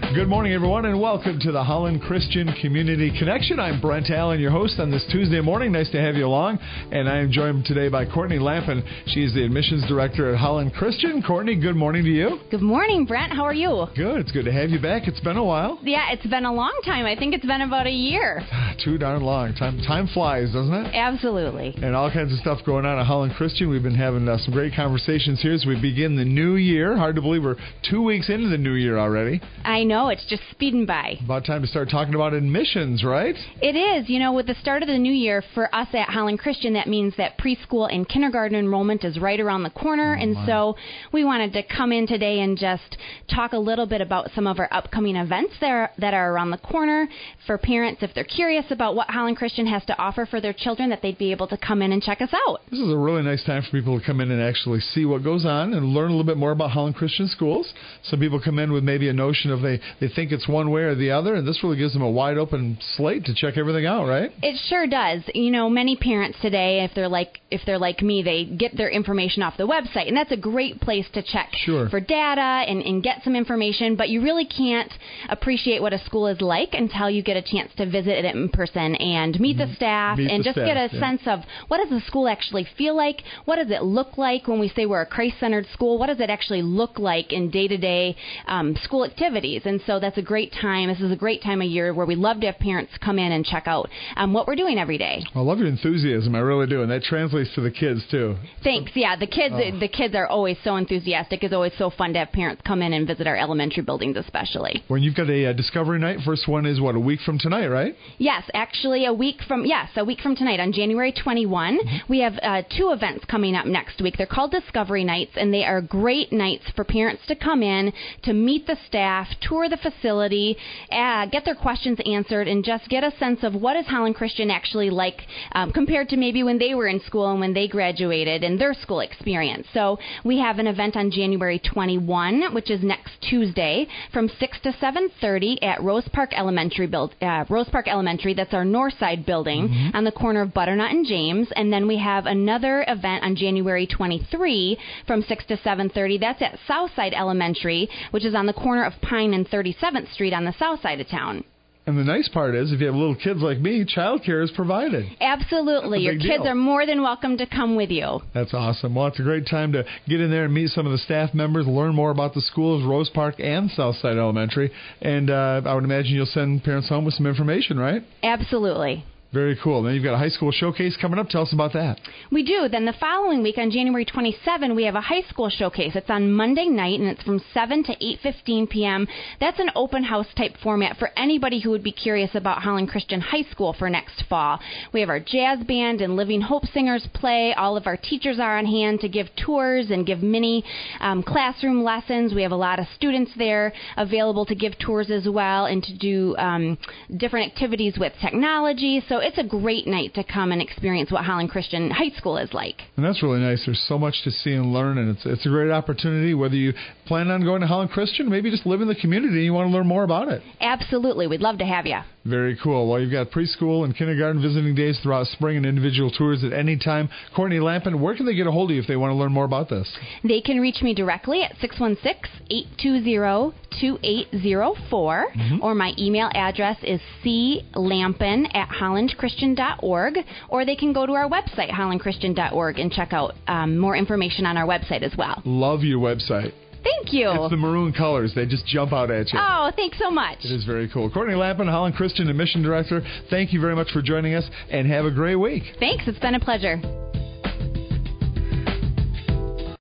Good morning, everyone, and welcome to the Holland Christian Community Connection. I'm Brent Allen, your host on this Tuesday morning. Nice to have you along. And I am joined today by Courtney Lampin. She's the admissions director at Holland Christian. Courtney, good morning to you. Good morning, Brent. How are you? Good. It's good to have you back. It's been a while. Yeah, it's been a long time. I think it's been about a year. Too darn long. Time flies, doesn't it? Absolutely. And all kinds of stuff going on at Holland Christian. We've been having some great conversations here as we begin the new year. Hard to believe we're 2 weeks into the new year already. I know. It's just speeding by. About time to start talking about admissions, right? It is. You know, with the start of the new year, for us at Holland Christian, that means that preschool and kindergarten enrollment is right around the corner. So we wanted to come in today and just talk a little bit about some of our upcoming events that are around the corner for parents, if they're curious about what Holland Christian has to offer for their children, that they'd be able to come in and check us out. This is a really nice time for people to come in and actually see what goes on and learn a little bit more about Holland Christian schools. Some people come in with maybe a notion of they think it's one way or the other, and this really gives them a wide open slate to check everything out, right? It sure does. You know, many parents today, if they're like me, they get their information off the website, and that's a great place to check for data and get some information, but you really can't appreciate what a school is like until you get a chance to visit it in person and meet the staff get a sense of what does the school actually feel like, what does it look like when we say we're a Christ-centered school, what does it actually look like in day-to-day school activities. And so that's a great time. This is a great time of year where we love to have parents come in and check out what we're doing every day. I love your enthusiasm. I really do. And that translates to the kids, too. Thanks. Yeah, the kids are always so enthusiastic. It's always so fun to have parents come in and visit our elementary buildings especially. When you've got a Discovery Night, first one is, a week from tonight, right? Yes, actually a week from tonight on January 21. We have two events coming up next week. They're called Discovery Nights, and they are great nights for parents to come in, to meet the staff, tour the facility, get their questions answered, and just get a sense of what is Holland Christian actually like compared to maybe when they were in school and when they graduated and their school experience. So we have an event on January 21, which is next Tuesday, from 6 to 7:30 at Rose Park Elementary. That's our north side building on the corner of Butternut and James. And then we have another event on January 23 from 6 to 7:30. That's at Southside Elementary, which is on the corner of Pine and 37th Street on the south side of town. And the nice part is, if you have little kids like me, childcare is provided. Absolutely. Your kids are more than welcome to come with you. That's awesome. Well, it's a great time to get in there and meet some of the staff members, learn more about the schools, Rose Park and Southside Elementary. And I would imagine you'll send parents home with some information, right? Absolutely. Very cool. Then you've got a high school showcase coming up. Tell us about that. We do. Then the following week, on January 27, we have a high school showcase. It's on Monday night, and it's from 7 to 8:15 p.m. That's an open house type format for anybody who would be curious about Holland Christian High School for next fall. We have our jazz band and Living Hope singers play. All of our teachers are on hand to give tours and give mini classroom lessons. We have a lot of students there available to give tours as well and to do different activities with technology. So it's a great night to come and experience what Holland Christian High School is like. And that's really nice. There's so much to see and learn, and it's a great opportunity, whether you plan on going to Holland Christian, maybe just live in the community and you want to learn more about it. Absolutely. We'd love to have you. Very cool. Well, you've got preschool and kindergarten visiting days throughout spring and individual tours at any time. Courtney Lampin, where can they get a hold of you if they want to learn more about this? They can reach me directly at 616-820-2804, or my email address is clampin@hollandchristian.org, or they can go to our website, hollandchristian.org, and check out more information on our website as well. Love your website. Thank you. It's the maroon colors. They just jump out at you. Oh, thanks so much. It is very cool. Courtney Lampin, Holland Christian Admission Director, thank you very much for joining us, and have a great week. Thanks. It's been a pleasure.